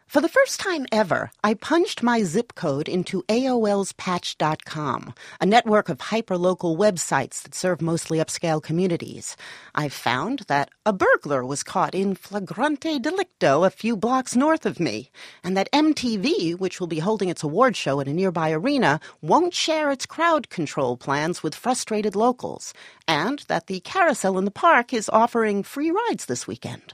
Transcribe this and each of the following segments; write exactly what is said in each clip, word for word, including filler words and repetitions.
For the first time ever, I punched my zip code into A O L's patch dot com, a network of hyperlocal websites that serve mostly upscale communities. I found that a burglar was caught in flagrante delicto a few blocks north of me, and that M T V, which will be holding its award show at a nearby arena, won't share its crowd control plans with frustrated locals, and that the carousel in the park is offering free rides this weekend.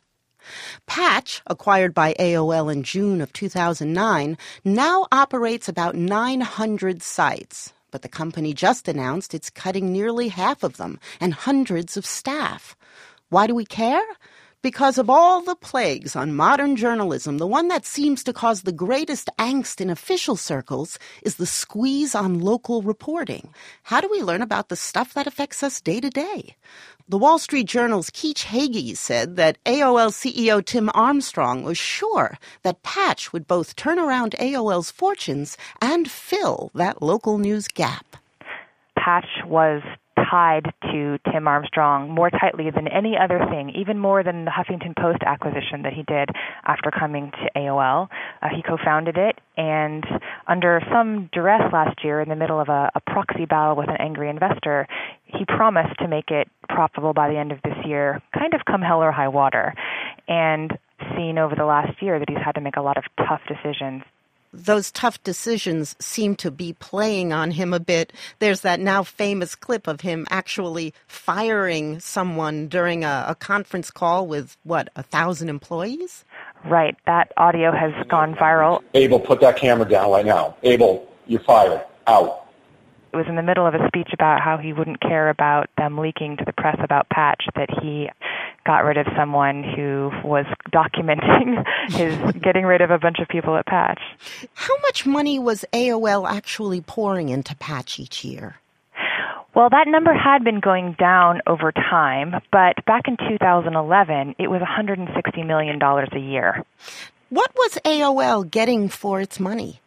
Patch, acquired by A O L in June of two thousand nine, now operates about nine hundred sites. But the company just announced it's cutting nearly half of them and hundreds of staff. Why do we care? Because of all the plagues on modern journalism, the one that seems to cause the greatest angst in official circles is the squeeze on local reporting. How do we learn about the stuff that affects us day to day? The Wall Street Journal's Keach Hagee said that A O L C E O Tim Armstrong was sure that Patch would both turn around A O L's fortunes and fill that local news gap. Patch was tied to Tim Armstrong more tightly than any other thing, even more than the Huffington Post acquisition that he did after coming to A O L. Uh, he co-founded it, and under some duress last year in the middle of a, a proxy battle with an angry investor, he promised to make it profitable by the end of this year, kind of come hell or high water, and seen over the last year that he's had to make a lot of tough decisions. Those tough decisions seem to be playing on him a bit. There's that now famous clip of him actually firing someone during a, a conference call with, what, a thousand employees? Right. That audio has gone viral. Abel, put that camera down right now. Abel, you're fired. Out. It was in the middle of a speech about how he wouldn't care about them leaking to the press about Patch that he got rid of someone who was documenting his getting rid of a bunch of people at Patch. How much money was A O L actually pouring into Patch each year? Well, that number had been going down over time, but back in two thousand eleven, it was one hundred sixty million dollars a year. What was A O L getting for its money?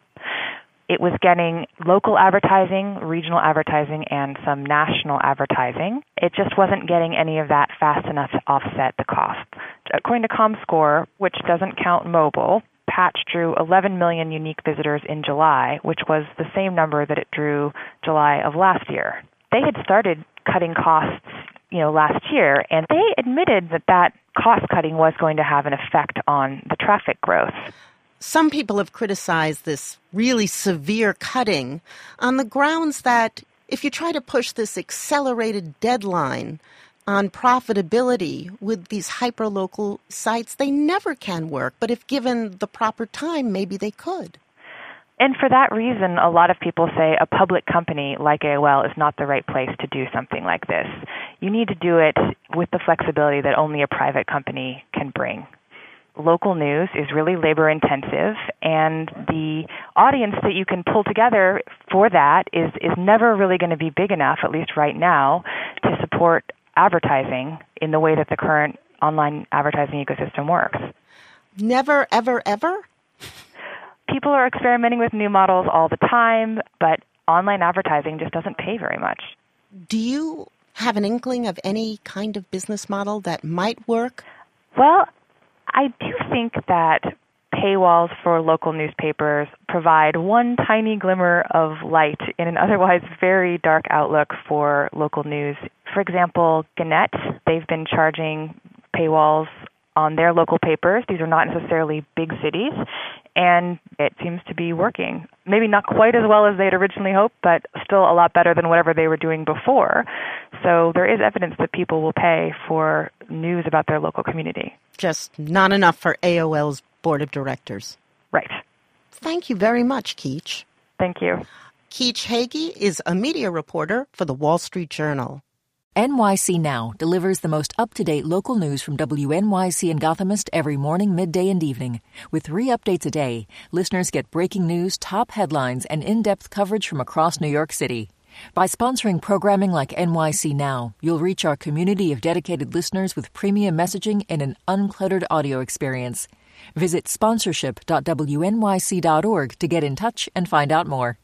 It was getting local advertising, regional advertising, and some national advertising. It just wasn't getting any of that fast enough to offset the cost. According to ComScore, which doesn't count mobile, Patch drew eleven million unique visitors in July, which was the same number that it drew July of last year. They had started cutting costs, you know, last year, and they admitted that that cost cutting was going to have an effect on the traffic growth. Some people have criticized this really severe cutting on the grounds that if you try to push this accelerated deadline on profitability with these hyperlocal sites, they never can work. But if given the proper time, maybe they could. And for that reason, a lot of people say a public company like A O L is not the right place to do something like this. You need to do it with the flexibility that only a private company can bring. Local news is really labor-intensive, and the audience that you can pull together for that is, is never really going to be big enough, at least right now, to support advertising in the way that the current online advertising ecosystem works. Never, ever, ever? People are experimenting with new models all the time, but online advertising just doesn't pay very much. Do you have an inkling of any kind of business model that might work? Well, I do think that paywalls for local newspapers provide one tiny glimmer of light in an otherwise very dark outlook for local news. For example, Gannett, they've been charging paywalls on their local papers. These are not necessarily big cities, and it seems to be working. Maybe not quite as well as they'd originally hoped, but still a lot better than whatever they were doing before. So there is evidence that people will pay for news about their local community. Just not enough for A O L's board of directors. Right. Thank you very much, Keach. Thank you. Keach Hagee is a media reporter for the Wall Street Journal. N Y C Now delivers the most up-to-date local news from W N Y C and Gothamist every morning, midday, and evening. With three updates a day, listeners get breaking news, top headlines, and in-depth coverage from across New York City. By sponsoring programming like N Y C Now, you'll reach our community of dedicated listeners with premium messaging and an uncluttered audio experience. Visit sponsorship dot W N Y C dot org to get in touch and find out more.